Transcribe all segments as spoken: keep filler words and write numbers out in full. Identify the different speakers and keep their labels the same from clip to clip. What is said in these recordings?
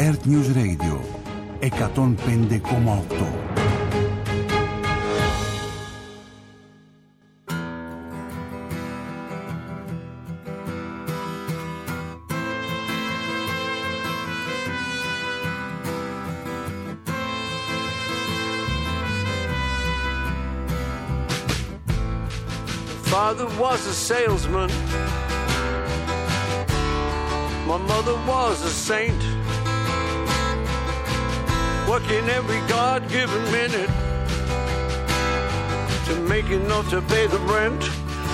Speaker 1: Earth News Radio εκατόν πέντε κόμμα οκτώ.
Speaker 2: Father was a salesman. My mother was a saint, working every God-given minute to make enough to pay the rent.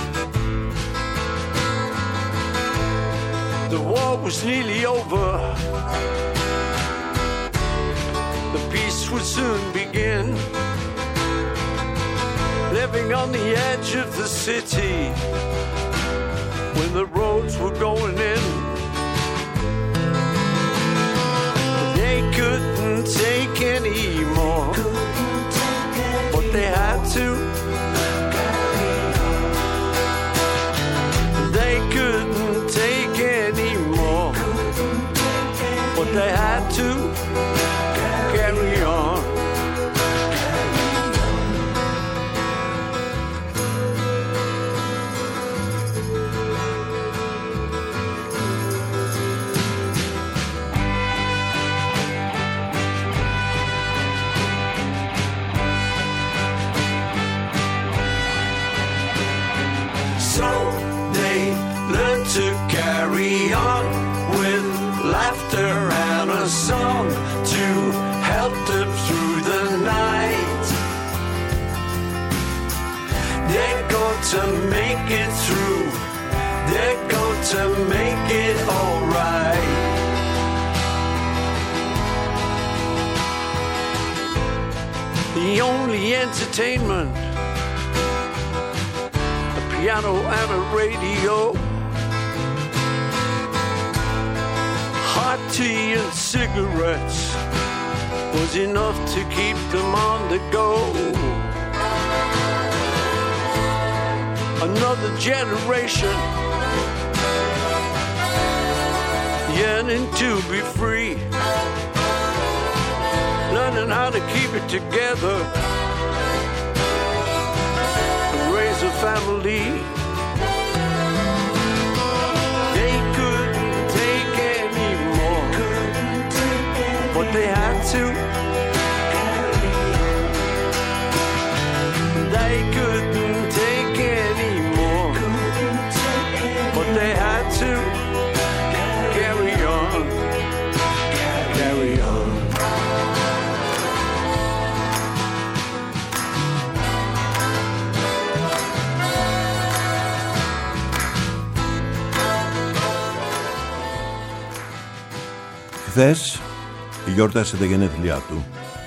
Speaker 2: The war was nearly over. The peace would soon begin. Living on the edge of the city when the roads were going in. They couldn't take any more, but they had to. They couldn't take any more, but they had to carry on. To carry on with laughter and a song to help them through the night. They're going to make it through. They're going to make it all right. The only entertainment, a piano and a radio, hot tea and cigarettes was enough to keep them on the go. Another generation yearning to be free, learning how to keep it together and raise a family. But they had to. They couldn't take any more, but they had to carry on, carry on.
Speaker 3: Χθες γιόρτασε τα γενέθλιά του.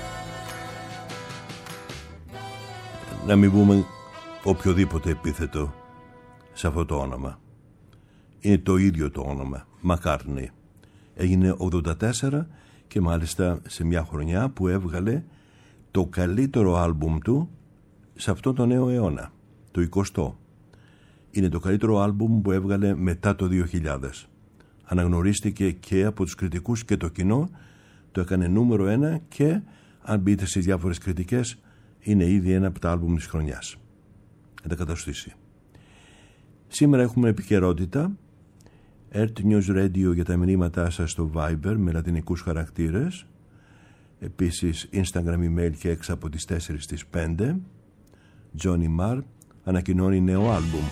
Speaker 3: Να μην πούμε οποιοδήποτε επίθετο σε αυτό το όνομα. Είναι το ίδιο το όνομα, Μακκάρτνι. Έγινε ογδόντα τέσσερα και μάλιστα σε μια χρονιά που έβγαλε το καλύτερο άλμπουμ του σε αυτό το νέο αιώνα, το εικοστό. Είναι το καλύτερο άλμπουμ που έβγαλε μετά το δύο χιλιάδες. Αναγνωρίστηκε και από τους κριτικούς και το κοινό, το έκανε νούμερο ένα και αν μπείτε σε διάφορες κριτικές είναι ήδη ένα από τα άλμπουμ της χρονιάς. Θα τα καταστήσει. Σήμερα έχουμε επικαιρότητα. Earth News Radio για τα μηνύματά σας στο Viber με λατινικούς χαρακτήρες. Επίσης Instagram, email και έξω από τις τέσσερις στις πέντε. Johnny Marr ανακοινώνει νέο άλμπουμ.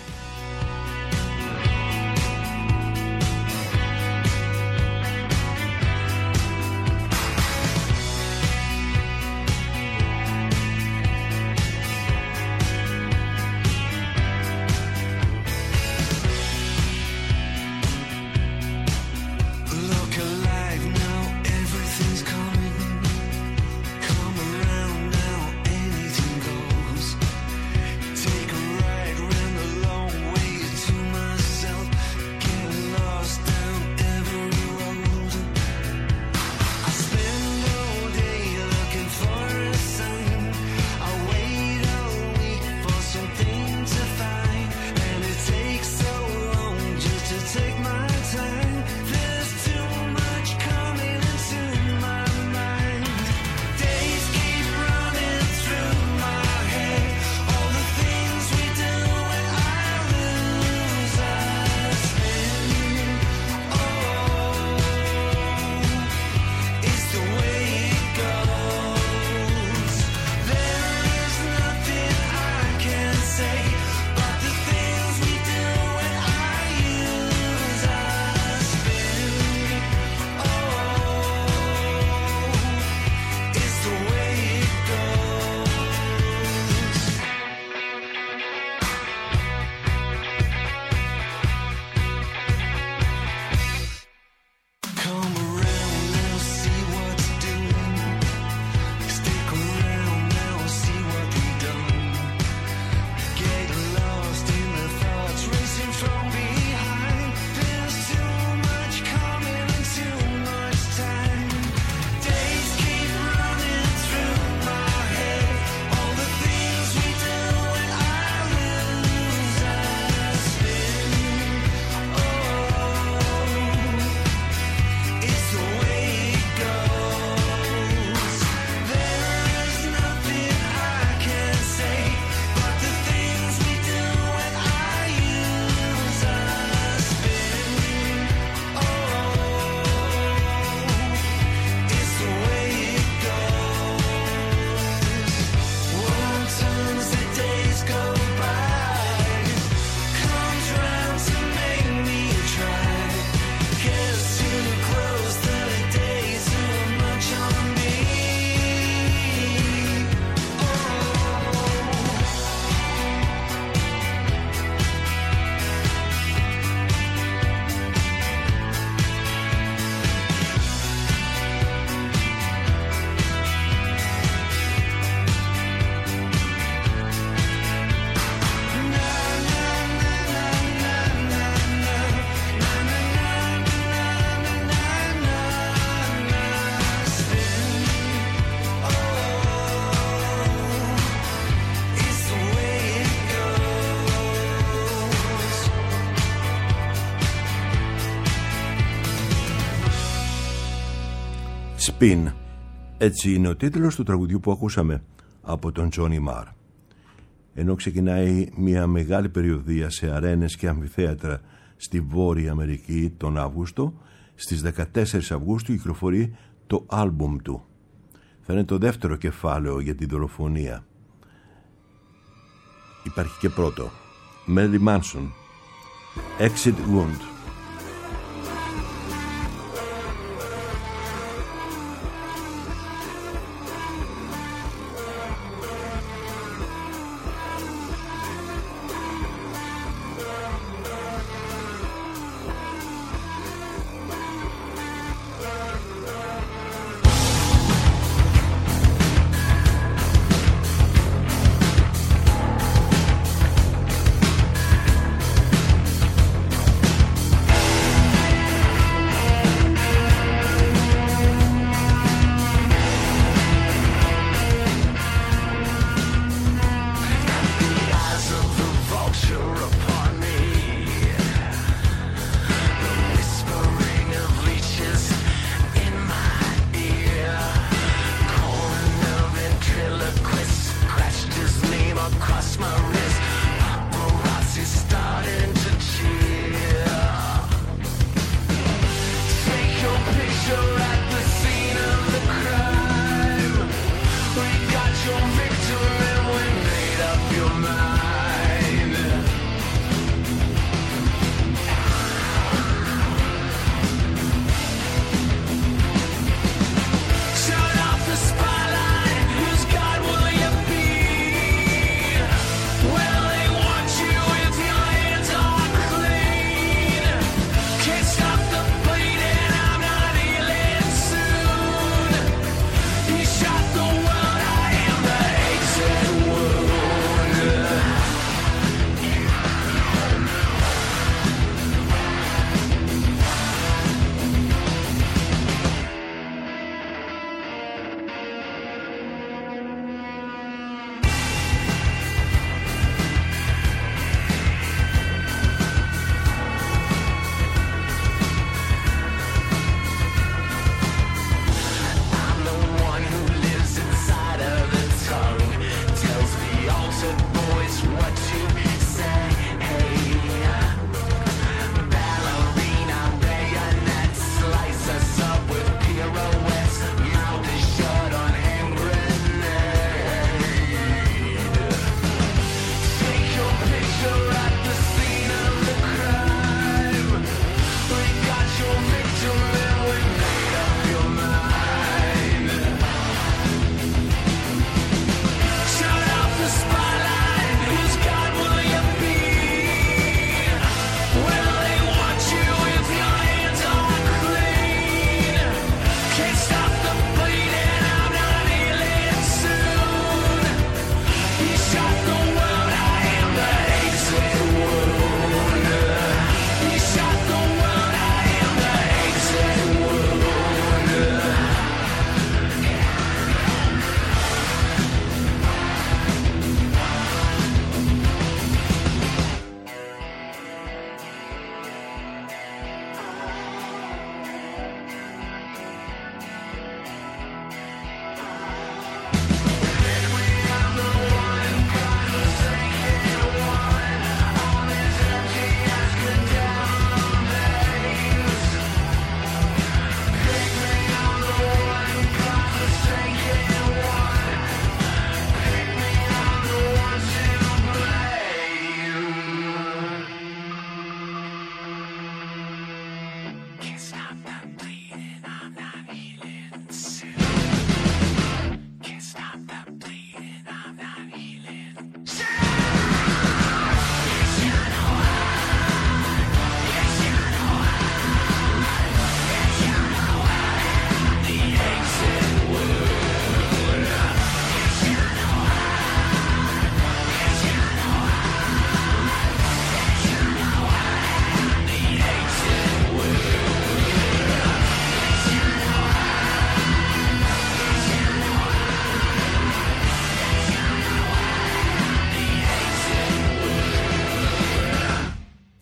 Speaker 4: Take a ride round the long
Speaker 3: Spin. Έτσι είναι ο τίτλος του τραγουδιού που ακούσαμε από τον Johnny Marr. Ενώ ξεκινάει μια μεγάλη περιοδεία σε αρένες και αμφιθέατρα στη Βόρεια Αμερική τον Αύγουστο, στις δεκατέσσερις Αυγούστου κυκλοφορεί το άλμπουμ του. Θα είναι το δεύτερο κεφάλαιο για τη δολοφονία. Υπάρχει και πρώτο. Marilyn Manson, Exit Wound.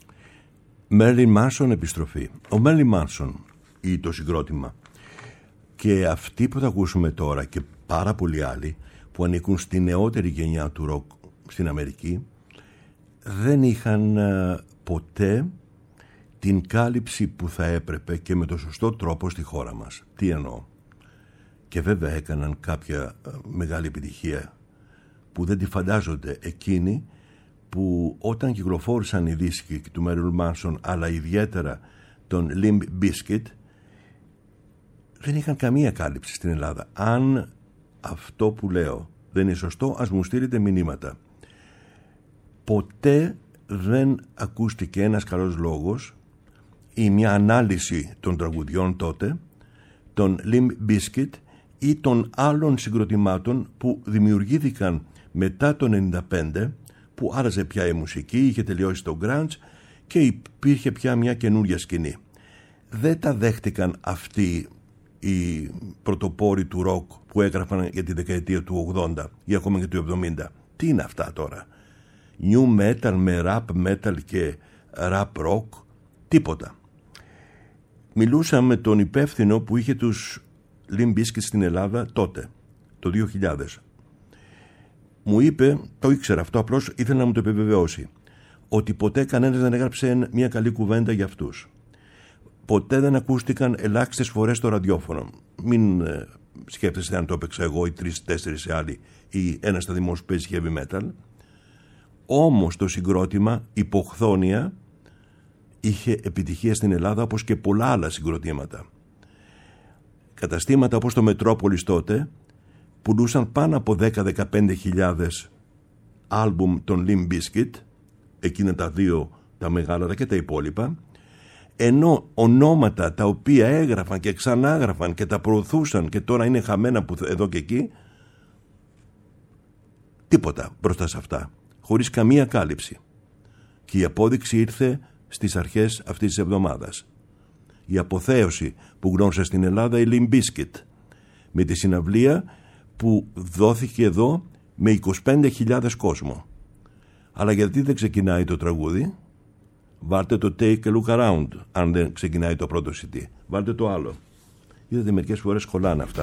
Speaker 3: Marilyn Manson επιστροφή. Ο Marilyn Manson ή το συγκρότημα Και αυτοί που θα ακούσουμε τώρα και πάρα πολλοί άλλοι που ανήκουν στη νεότερη γενιά του ροκ στην Αμερική δεν είχαν ποτέ την κάλυψη που θα έπρεπε και με το σωστό τρόπο στη χώρα μας. Τι εννοώ? Και βέβαια έκαναν κάποια μεγάλη επιτυχία που δεν τη φαντάζονται εκείνοι που όταν κυκλοφόρησαν οι δίσκοι του Marilyn Manson αλλά ιδιαίτερα των Limp Bizkit δεν είχαν καμία κάλυψη στην Ελλάδα. Αν αυτό που λέω δεν είναι σωστό, ας μου στείλετε μηνύματα. Ποτέ δεν ακούστηκε ένας καλός λόγος ή μια ανάλυση των τραγουδιών τότε των Limp Bizkit ή των άλλων συγκροτημάτων που δημιουργήθηκαν μετά το ενενήντα πέντε, που άραζε πια η μουσική, είχε τελειώσει το grunge και υπήρχε πια μια καινούρια σκηνή. Δεν τα δέχτηκαν αυτοί οι πρωτοπόροι του ροκ που έγραφαν για τη δεκαετία του ογδόντα ή ακόμα και του εβδομήντα. Τι είναι αυτά τώρα? New metal με rap metal και rap rock? Τίποτα. Μιλούσα με τον υπεύθυνο που είχε τους Limp Bizkit στην Ελλάδα τότε, το δύο χιλιάδες. Μου είπε, το ήξερα αυτό, απλώς ήθελα να μου το επιβεβαιώσει, ότι ποτέ κανένας δεν έγραψε μια καλή κουβέντα για αυτούς. Ποτέ δεν ακούστηκαν ελάχιστες φορές στο ραδιόφωνο. Μην ε, σκέφτεστε αν το έπαιξα εγώ ή τρεις-τέσσερις άλλοι ή ένας σταθμός που παίζει heavy metal. Όμως το συγκρότημα Υποχθόνια είχε επιτυχία στην Ελλάδα όπως και πολλά άλλα συγκροτήματα. Καταστήματα όπως το Μετρόπολης τότε πουλούσαν πάνω από δέκα με δεκαπέντε χιλιάδες άλμπουμ των Limp Bizkit, εκείνα τα δύο τα μεγάλα και τα υπόλοιπα, ενώ ονόματα τα οποία έγραφαν και ξανάγραφαν και τα προωθούσαν και τώρα είναι χαμένα που εδώ και εκεί, τίποτα μπροστά σε αυτά, χωρίς καμία κάλυψη. Και η απόδειξη ήρθε στις αρχές αυτής της εβδομάδας. Η αποθέωση που γνώρισα στην Ελλάδα η Limp Bizkit, με τη συναυλία που δόθηκε εδώ με είκοσι πέντε χιλιάδες κόσμο. Αλλά γιατί δεν ξεκινάει το τραγούδι? Βάλτε το Take a Look Around, αν δεν ξεκινάει το πρώτο σι ντι. Βάλτε το άλλο. Είδατε, μερικές φορές κολλάνε αυτά.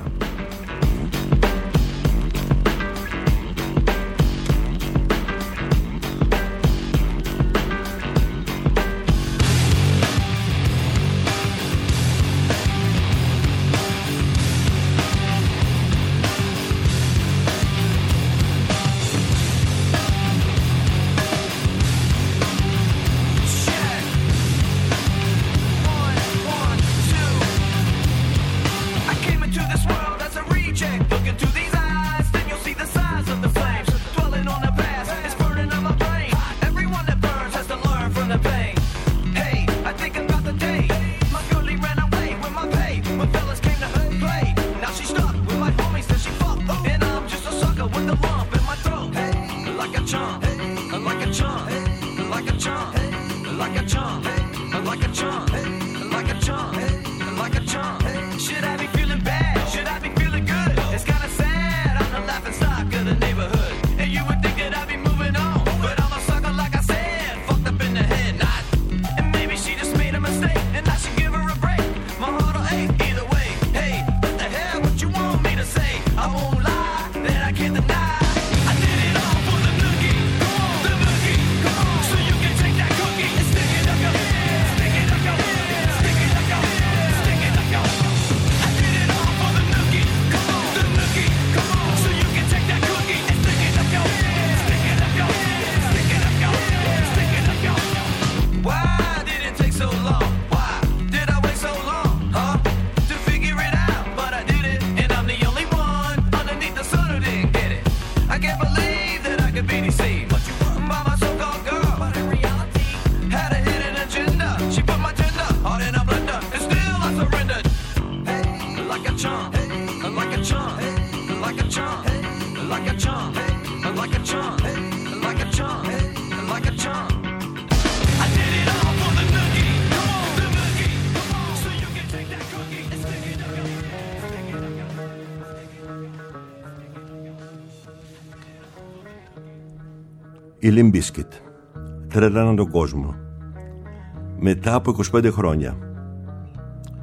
Speaker 3: Οι Limp Bizkit τρέλαναν τον κόσμο μετά από είκοσι πέντε χρόνια,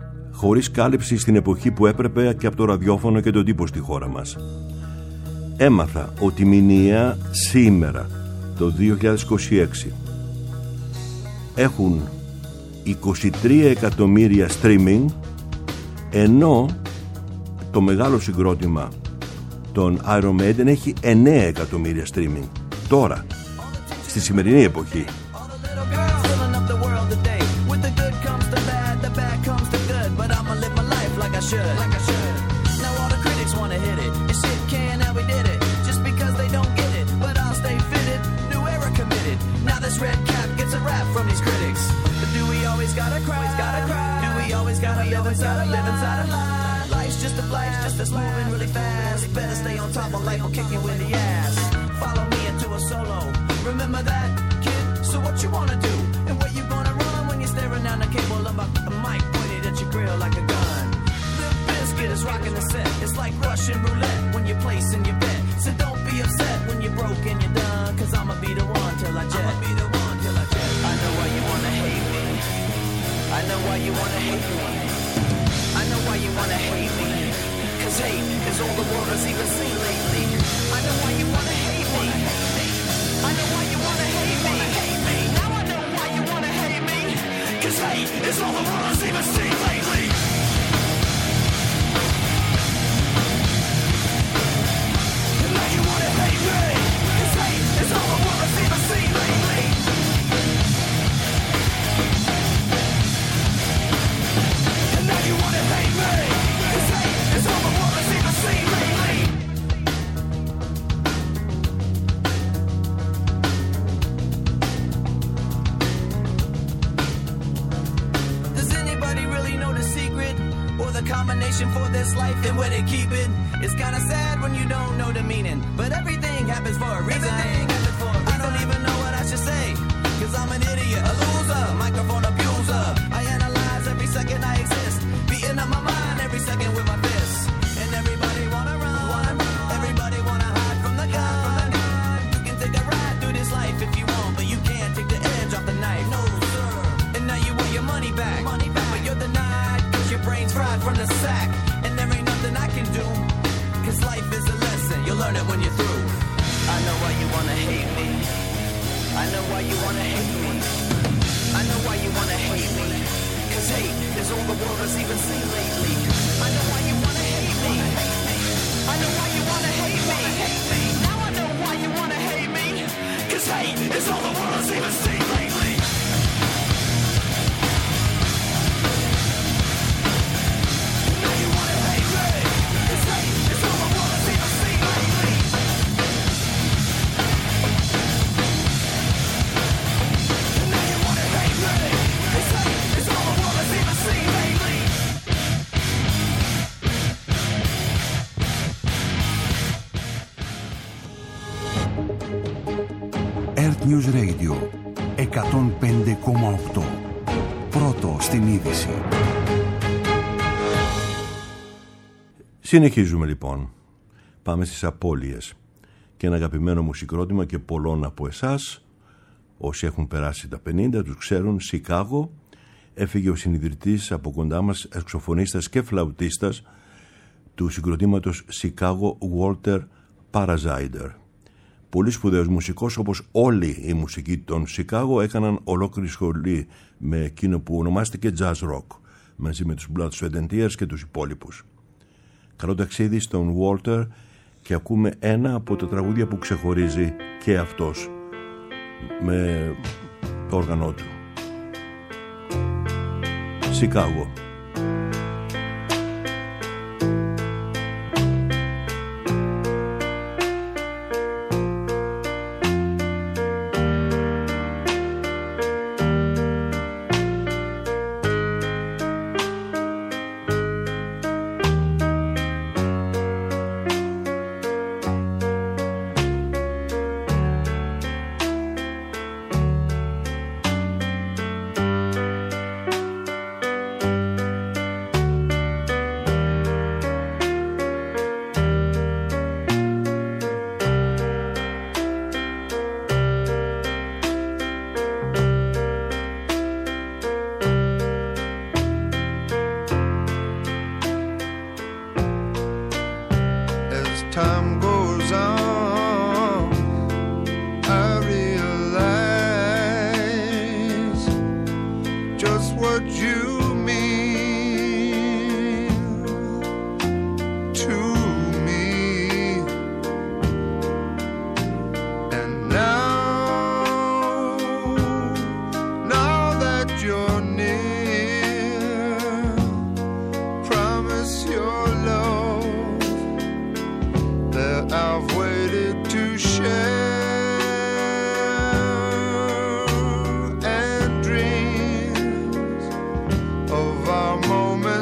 Speaker 3: χωρίς κάλυψη στην εποχή που έπρεπε και από το ραδιόφωνο και τον τύπο στη χώρα μας. Έμαθα ότι η μηνιαία σήμερα, το δύο χιλιάδες είκοσι έξι, έχουν είκοσι τρία εκατομμύρια streaming, ενώ το μεγάλο συγκρότημα των Iron Maiden έχει εννέα εκατομμύρια streaming. Τώρα, στη σημερινή εποχή.
Speaker 4: Just a flash, just that's moving really fast. Better stay on top of life or kick you in the ass. Follow me into a solo. Remember that, kid? So what you wanna do? And where you gonna run when you're staring down the cable of a, a mic pointed at your grill like a gun? The biscuit is rocking the set. It's like Russian roulette when you're placing your bet. So don't be upset when you're broke and you're done. Cause I'ma be the one till I jet. I'ma be the one till I jet. I know why you wanna hate me. I know why you wanna hate me. I know why you wanna hate me. Cause hate is all the world has even seen lately. I know why you wanna hate me. I know why you wanna hate me. Now I know why you wanna hate me. Cause hate is all the world has even seen lately. And now you wanna hate me. Cause hate is all the world has even seen lately. And now you wanna hate me. Cause hate is all the world has even seen lately. Does anybody really know the secret or the combination for this life and where they keep it? It's kinda sad when you don't know the meaning, but everything happens for a reason. Happens for a reason. I don't even know what I should say, cause I'm an idiot, a loser, microphone abuser. I analyze every second I exist, beating up my mind every second with my fists. And everybody wanna run, everybody wanna hide from the gun. You can take a ride through this life if you want, but you can't take the edge off the knife. No, sir. And now you want your money back, money back. But you're denied, cause your brain's fried from the sack. And there ain't nothing I can do, cause life is a lesson, you'll learn it when you're through. I know why you wanna hate me. I know why you wanna hate me. I know why you wanna hate me. Cause hate is all the world has even seen lately. I know why you wanna hate me. I know why you wanna hate me. Now I know why you wanna hate me. Cause hate is all the world has even seen lately. Now you wanna hate me. Cause hate is all the world has even seen lately. Now you wanna hate me. Cause hate is all the world has even seen lately.
Speaker 1: Earth News Radio εκατόν πέντε κόμμα οκτώ. Πρώτο στην είδηση.
Speaker 3: Συνεχίζουμε λοιπόν. Πάμε στις απώλειες. Και ένα αγαπημένο μου συγκρότημα και πολλών από εσάς, όσοι έχουν περάσει τα πενήντα, τους ξέρουν, Σικάγο. Έφυγε ο συνειδητής από κοντά μας, εξωφωνίστας και φλαουτίστας του συγκροτήματος Σικάγο, Walter Parazider. Πολύ σπουδαίος μουσικός, όπως όλοι οι μουσικοί των Σικάγο έκαναν ολόκληρη σχολή με εκείνο που ονομάστηκε jazz rock, μαζί με τους Blood, Sweat and Tears και τους υπόλοιπους. Καλό ταξίδι στον Walter και ακούμε ένα από τα τραγούδια που ξεχωρίζει και αυτός με το όργανό του. Σικάγο.
Speaker 4: Thank you.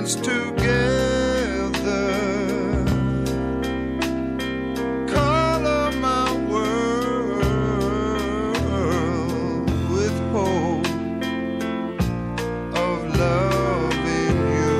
Speaker 5: dance together. Color my world with hope of loving you.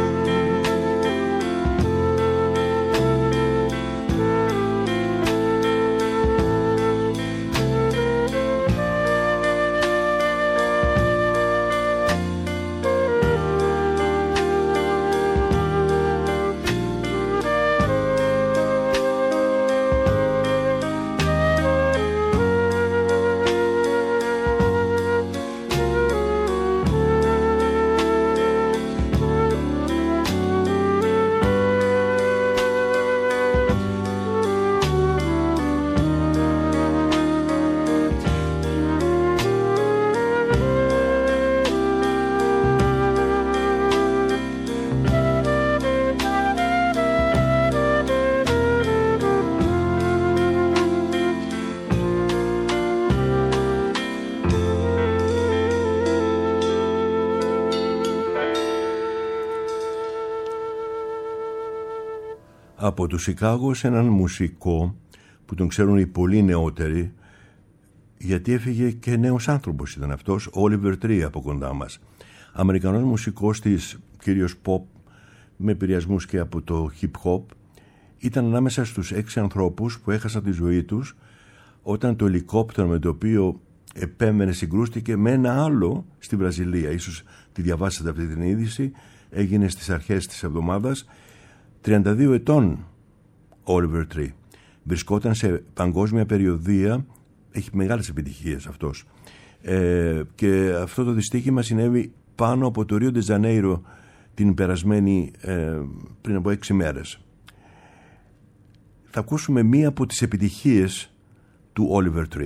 Speaker 3: Από το Σικάγο σε έναν μουσικό που τον ξέρουν οι πολύ νεότεροι, γιατί έφυγε και νέος άνθρωπος ήταν αυτός, ο Oliver Tree από κοντά μας. Αμερικανός μουσικός της, κυρίως pop, με επηρεασμούς και από το hip hop, ήταν ανάμεσα στους έξι ανθρώπους που έχασαν τη ζωή τους όταν το ελικόπτερο με το οποίο επέμενε συγκρούστηκε με ένα άλλο στη Βραζιλία. Ίσως τη διαβάσατε αυτή την είδηση, έγινε στις αρχές της εβδομάδας. τριάντα δύο ετών Oliver Tree. Βρισκόταν σε παγκόσμια περιοδεία, έχει μεγάλες επιτυχίες αυτός. Ε, και αυτό το δυστύχημα συνέβη πάνω από το Ρίο ντε Τζανέιρο την περασμένη ε, πριν από έξι μέρες. Θα ακούσουμε μία από τις επιτυχίες του Oliver Tree.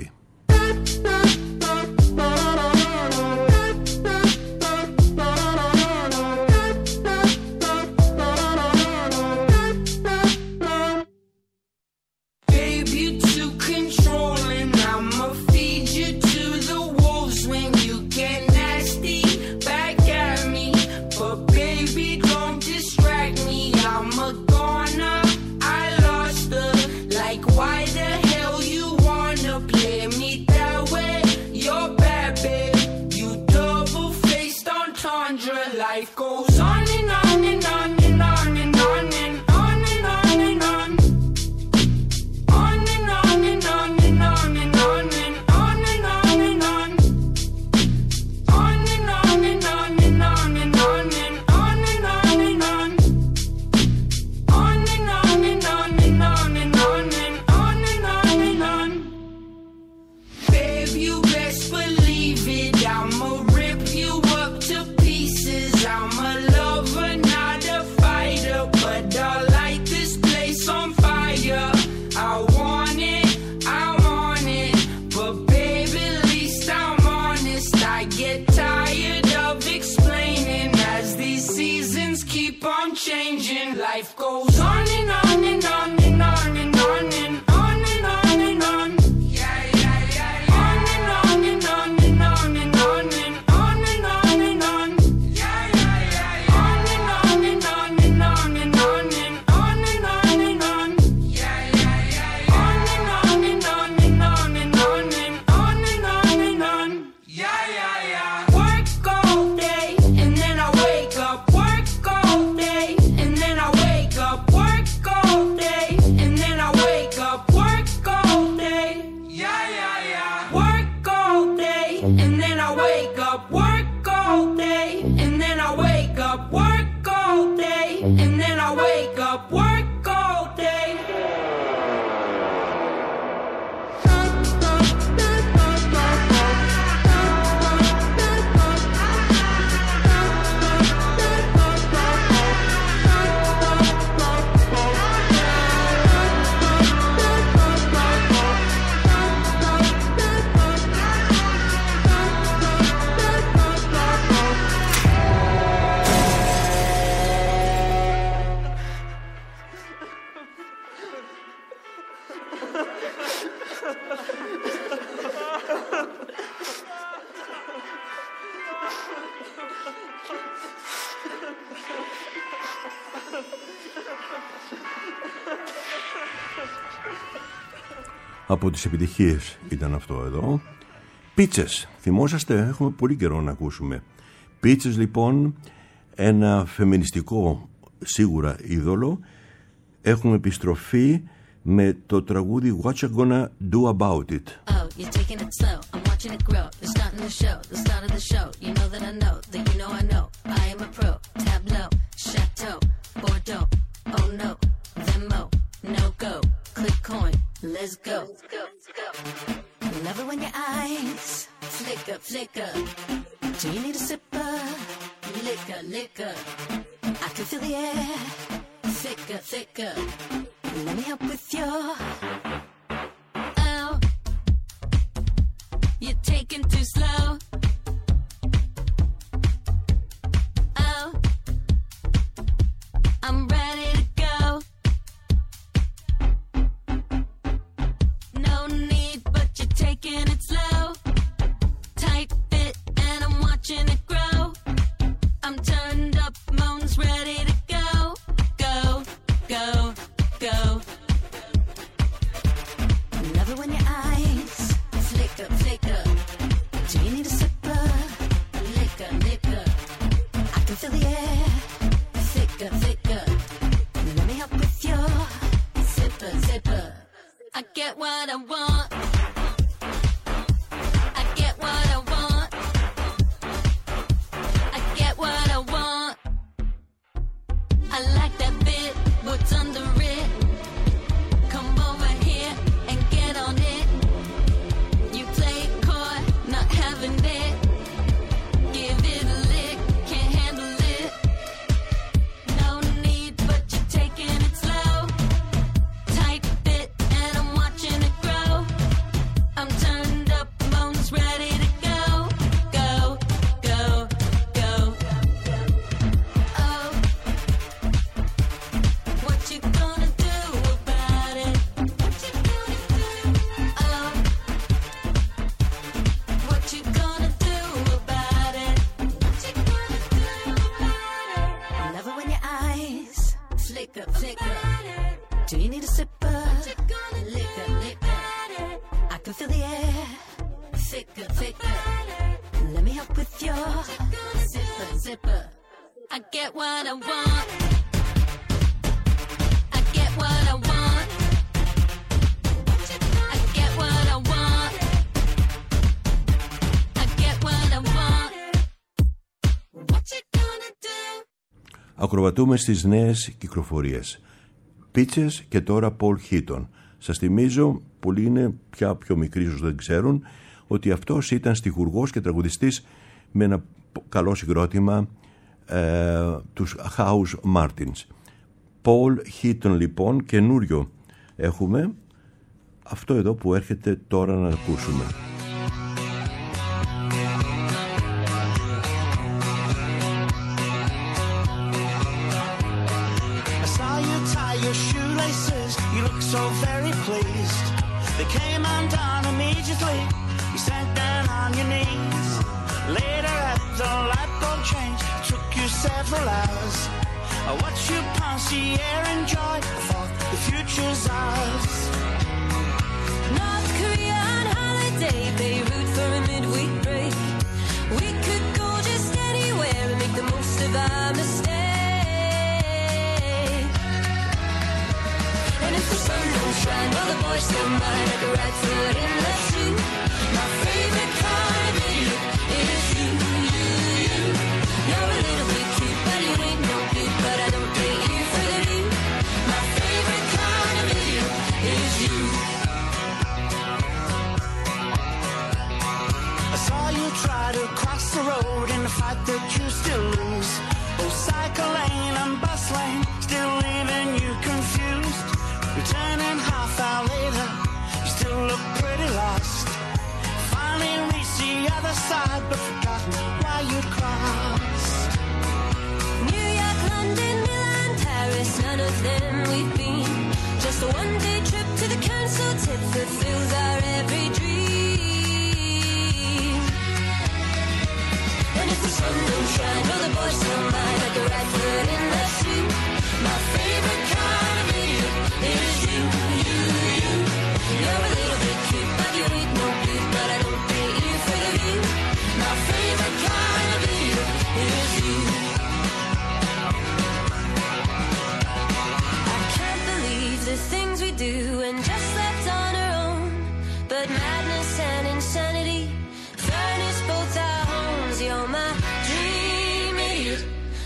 Speaker 3: Από τις επιτυχίες ήταν αυτό εδώ. Πίτσες, θυμόσαστε, έχουμε πολύ καιρό να ακούσουμε. Πίτσες λοιπόν, ένα φεμινιστικό σίγουρα είδωλο. Έχουμε επιστροφή με το τραγούδι What You Gonna Do About It.
Speaker 6: Oh, you're taking it slow, I'm watching it grow. You're starting the show, the start of the show. You know that I know, that you know I know. I am a pro, tableau, chateau, Bordeaux. Oh no, Venmo, no go, click coin, let's go. Love it when your eyes flicker, flicker. Do you need a sipper? Liquor, liquor. I can feel the air thicker, thicker. Let me help with your. Oh, you're taking too slow. Oh, I'm ready to go. No need, but you're taking it slow. Tight fit, and I'm watching it grow. I'm turned up, moans ready to go. Go, go, go. Love it when your eyes flicker, flicker. Do you need a sipper? Liquor, liquor. I can feel the air thicker, thicker. Let me help with your zipper, zipper. I get what I want. I get what I want. I get what I want. I like that bit. What's under it? Come over here and get on it. You play it coy, not having it. Give it a lick, can't handle it. No need, but you're taking it slow. Tight fit, and I'm watching it grow. I'm turned up, moans ready to go. Go, go, go. Oh, what you gonna do about it? What you gonna do? Oh, what you gonna do about it? What you gonna do about it? Love it when your eyes flicker, flicker. Do you need a sipper? Liquor, liquor. I can feel the air thicker, thicker. Let me help with your zipper, zipper. I get what I want. I get what I want. I get what I want. I get what I want. What you gonna do?
Speaker 3: Ακροβατούμε στις νέες κυκλοφορίες. Πίτσες και τώρα Paul Heaton. Σας θυμίζω, πολλοί είναι πια πιο μικροί, ίσως δεν ξέρουν, ότι αυτός ήταν στιχουργός και τραγουδιστής με ένα καλό συγκρότημα ε, τους House Martins. Paul Heaton λοιπόν, καινούριο έχουμε, αυτό εδώ που έρχεται τώρα να ακούσουμε.
Speaker 7: I saw you tie your shoelaces, you look so very pleased. They came undone immediately, you sank down on your knees. Later at the light bulb change, it took you several hours. I watched you Pensier enjoy, I thought the future's ours.
Speaker 6: North Korea on holiday, Beirut for a midweek break. We could go just anywhere and make the most of our mistake. And if the sun don't shine, well the boys still mine. Like a right foot in left shoe. My favorite kind of idiot is you, you, you. You're a little bit cute, but you ain't no good. But I don't take you for the view. My favorite kind of idiot is you.
Speaker 7: I saw you try to cross the road in a fight that you still lose. Oh, cycle lane and bus lane, still leaving you confused. Returning half hour later, you still look pretty lost. Finally reached the other side, but forgotten why you'd crossed.
Speaker 6: New York, London, Milan, Paris, none of them we've been. Just a one-day trip to the council tip fulfills our every dream. And if the sun don't shine, well the boys don't mind. Like a right foot in left shoe. My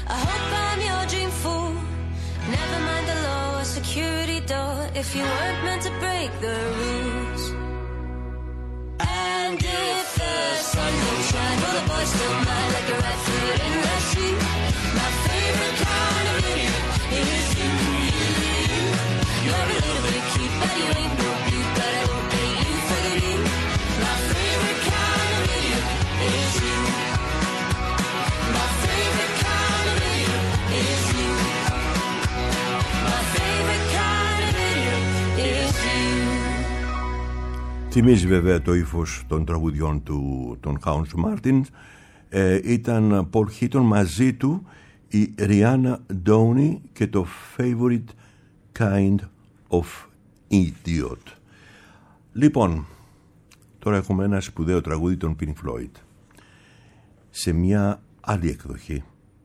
Speaker 6: I hope I'm your dream fool. Never mind the law or security door if you weren't meant to break the rules. And if the sun don't shine, will the boys still mine like a red foot in the sea? My favorite kind of idiot is you. You're a little bit cute, but you ain't no beaut, but I won't pay you for the view. My favorite kind of idiot is you. My favorite kind of idiot is you. My favorite kind of idiot is you.
Speaker 3: Θυμίζει βέβαια το ύφος των τραγουδιών του, των Hounds Martin. Ε, ήταν Paul Heaton, μαζί του η Rihanna Downey και το Favorite Kind of Idiot. Λοιπόν, τώρα έχουμε ένα σπουδαίο τραγούδι των Pink Floyd σε μια άλλη εκδοχή.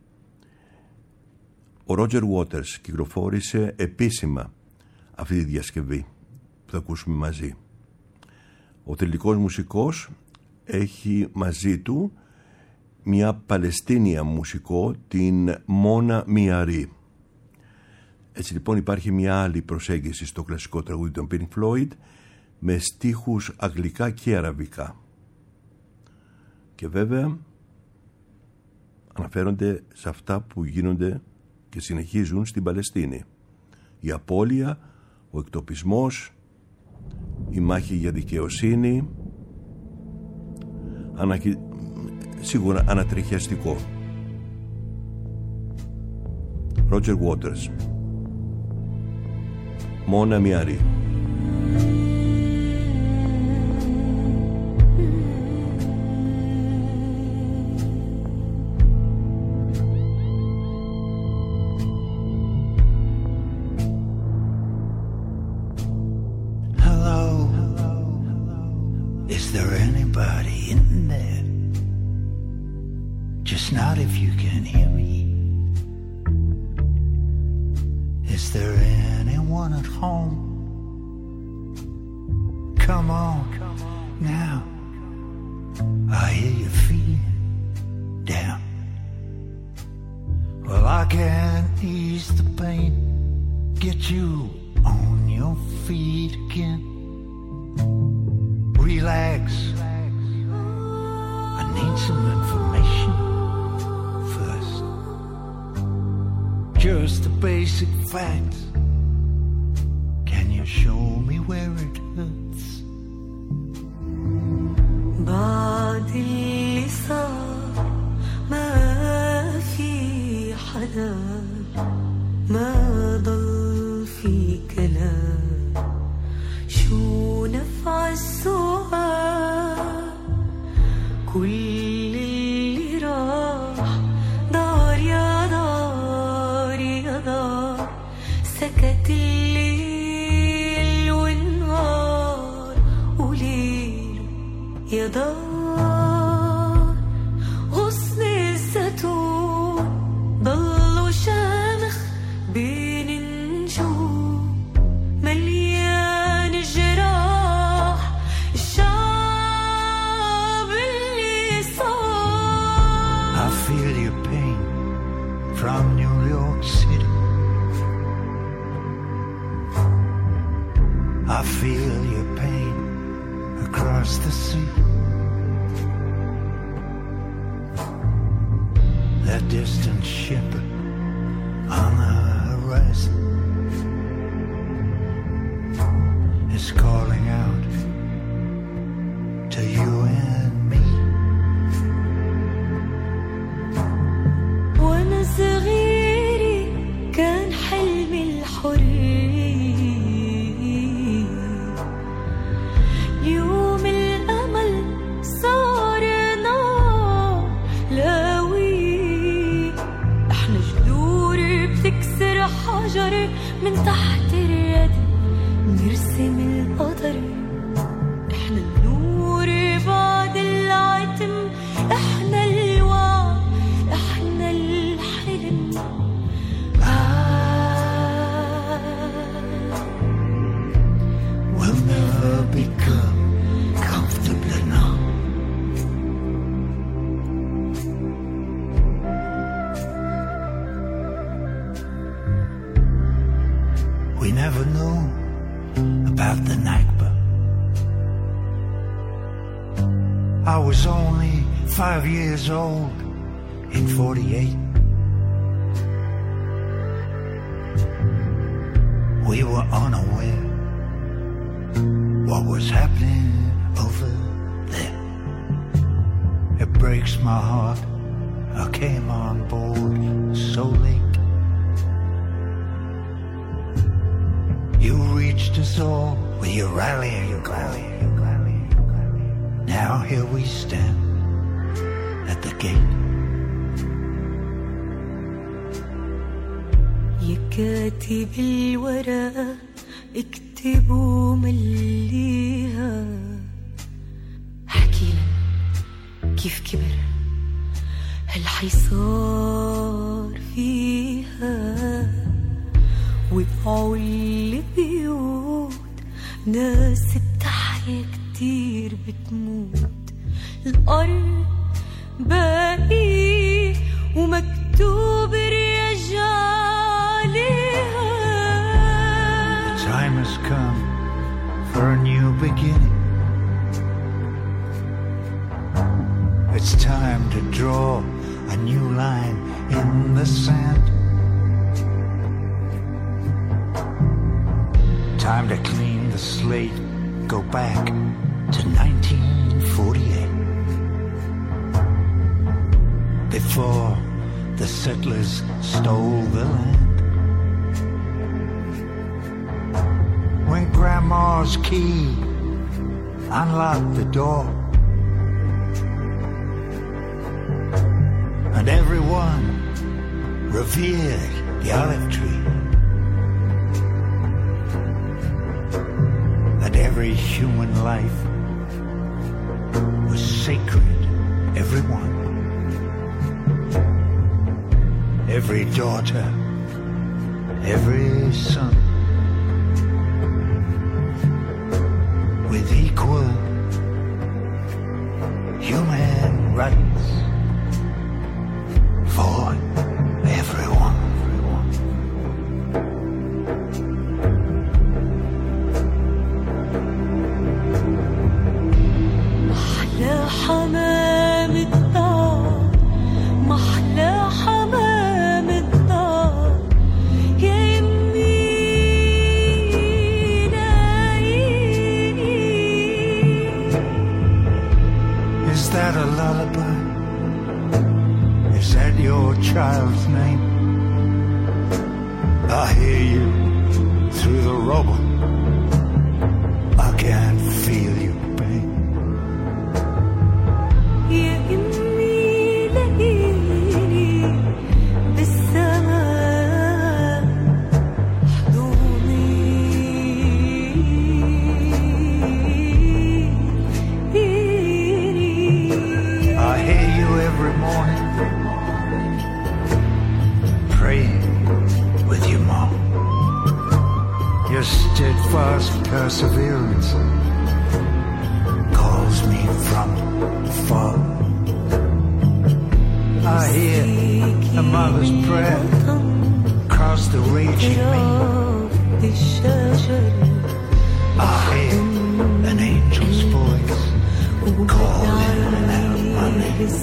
Speaker 3: Ο Roger Waters κυκλοφόρησε επίσημα αυτή τη διασκευή που θα ακούσουμε μαζί. Ο τελικός μουσικός έχει μαζί του μια Παλαιστίνια μουσικό, την Μόνα Μιαρή. Έτσι λοιπόν υπάρχει μια άλλη προσέγγιση στο κλασικό τραγούδι των Pink Floyd με στίχους αγγλικά και αραβικά. Και βέβαια αναφέρονται σε αυτά που γίνονται και συνεχίζουν στην Παλαιστίνη. Η απώλεια, ο εκτοπισμός, η μάχη για δικαιοσύνη, ανακοι... σίγουρα ανατριχιαστικό. Roger Waters, Μόνα Μιαρή.
Speaker 8: Not if you can hear me. Is there anyone at home? Come on, now. I hear you feeling down. Well, I can ease the pain, get you on your feet again. Relax. I need some information. Just the basic facts. Can you show me where it hurts?
Speaker 9: بعد اللي صار ما في حدا ما ضل في كلام شو نفع السؤال كل اللي راح دار يا دار يا دار سكت الليل والنهار وليل يا دار غصن الزيتون ضلوا شامخ بين النجوم مليان جراح الشعب اللي صار
Speaker 8: I feel your pain from New York City. I feel your pain across the sea. That distant ship on the horizon is calling out to you and me.
Speaker 9: وانا صغيري كان حلمي الحرية اليوم الامل صار نار لاوي احنا جذور بتكسر حجر من تحت اليد نرسم القدر احنا النور بعد العتم احنا الوعي احنا الحلم
Speaker 8: We'll never become comfortable enough. we never knew about the Nakba. I was only five years old in forty-eight. We were unaware what was happening over there. It breaks my heart I came on board so late. You reached us all with your rallying call. Now here we stand at the gate.
Speaker 9: يا كاتب الورق اكتبوا مليها، احكي لنا كيف كبر هالحصار فيها، وقعوا البيوت ناس بتحيا كتير بتموت، الأرض باقي ومكتوب رجاليها.
Speaker 8: The time has come for a new beginning. It's time to draw a new line in the sand. Time to clean the slate, go back to nineteen forty-eight. Before the settlers stole the land. When Grandma's key unlocked the door, and everyone revered the olive tree, that every human life was sacred, everyone, every daughter, every son, with equal human rights for everyone.
Speaker 9: محلى حمام الدار، محلى حمام الدار، يا يمي لاقيني.
Speaker 8: Is that a lullaby? Is that your child's name? I hear you through the rubble. I can't feel your pain.
Speaker 9: يا إمي لاقيني بالسماء حضوني.
Speaker 8: I hear you every morning praying with your mom. Your steadfast perseverance calls me from far. I hear a mother's prayer across the raging main. I hear an angel's voice calling out my name.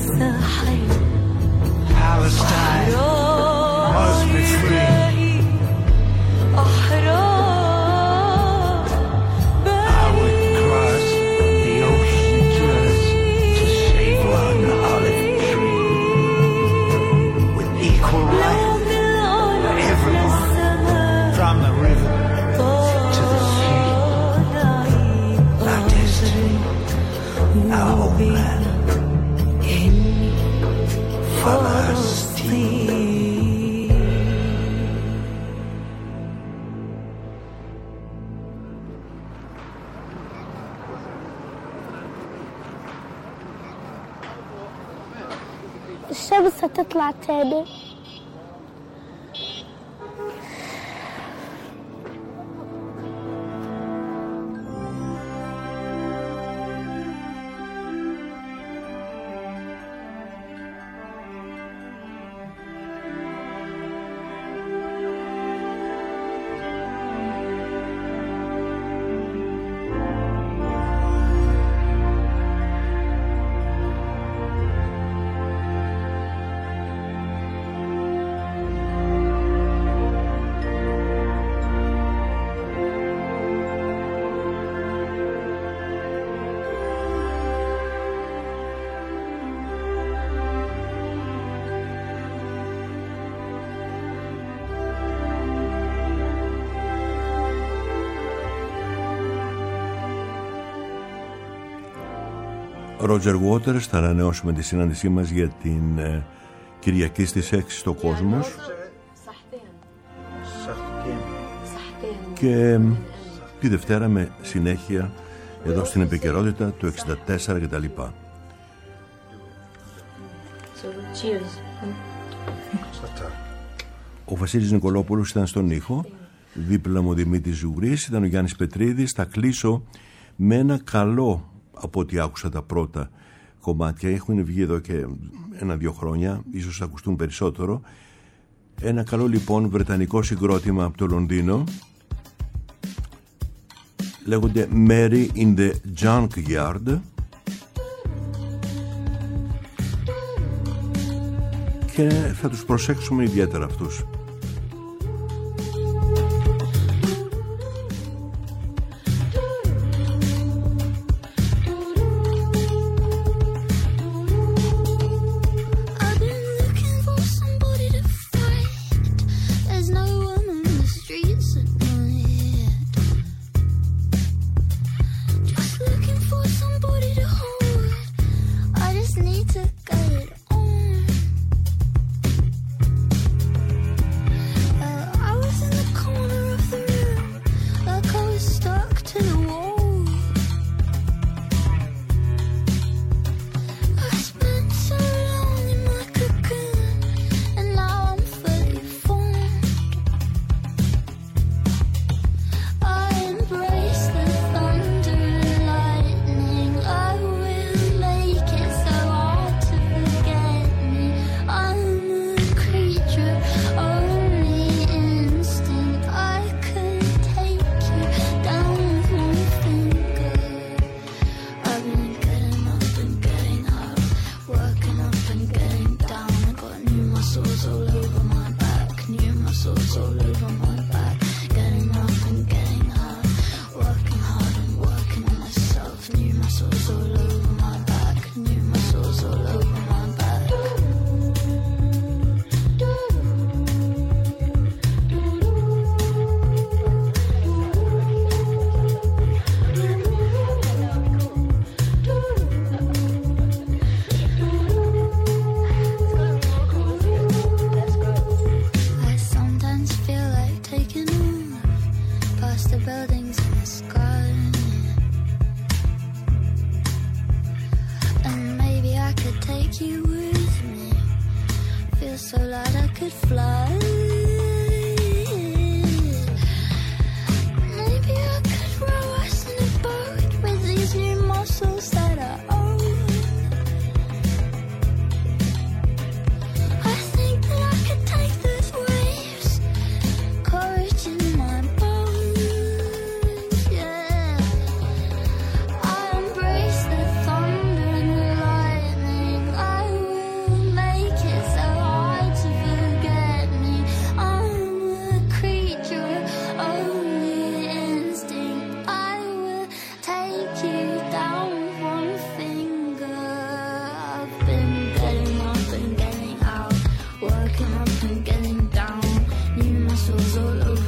Speaker 8: Palestine must be free. I would cross the ocean just to save one olive tree with equal right for everyone, from the river to the sea. Our destiny, our homeland, Palestine.
Speaker 10: الشمس هتطلع تاني.
Speaker 3: Roger Waters. Θα ανανεώσουμε τη συνάντησή μας για την ε, Κυριακή στις έξι στο Κόσμος. Και ε, τη Δευτέρα με συνέχεια εδώ στην επικαιρότητα του εξήντα τέσσερα και τα λοιπά. Ο Βασίλης Νικολόπουλος ήταν στον ήχο, δίπλα μου ο Δημήτρης Ζουγρής, ήταν ο Γιάννης Πετρίδης. Θα κλείσω με ένα καλό, από ό,τι άκουσα τα πρώτα κομμάτια, έχουν βγει εδώ και ένα-δύο χρόνια, ίσως θα ακουστούν περισσότερο. Ένα καλό λοιπόν βρετανικό συγκρότημα από το Λονδίνο, λέγονται Mary in the Junkyard και θα τους προσέξουμε ιδιαίτερα αυτούς.
Speaker 6: Getting up and getting down, new muscles all over.